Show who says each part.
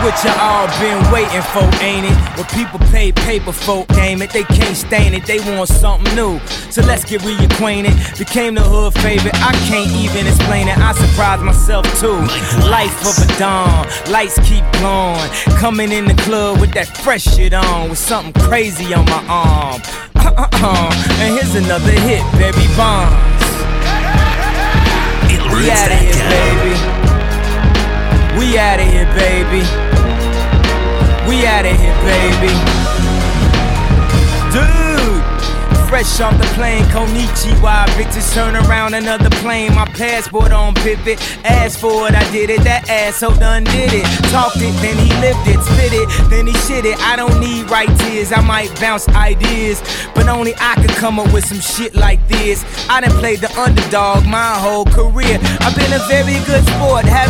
Speaker 1: what you all been waiting for, ain't it? What people pay paper for, game it. They can't stain it, they want something new. So let's get reacquainted. Became the hood favorite, I can't even explain it. I surprised myself too. Life of a dawn, lights keep glowing. Coming in the club with that fresh shit on, with something crazy on my arm. And here's another hit, Barry Bonds. We outta here, baby. We outta here, baby. We outta here, baby. Dude, fresh off the plane, Konichiwa. Bitches turn around, another plane. My passport on pivot. Asked for it, I did it. That asshole done did it. Talked it, then he lived it. Spit it, then he shit it. I don't need right tears, I might bounce ideas, but only I could come up with some shit like this. I done played the underdog my whole career. I've been a very good sport, have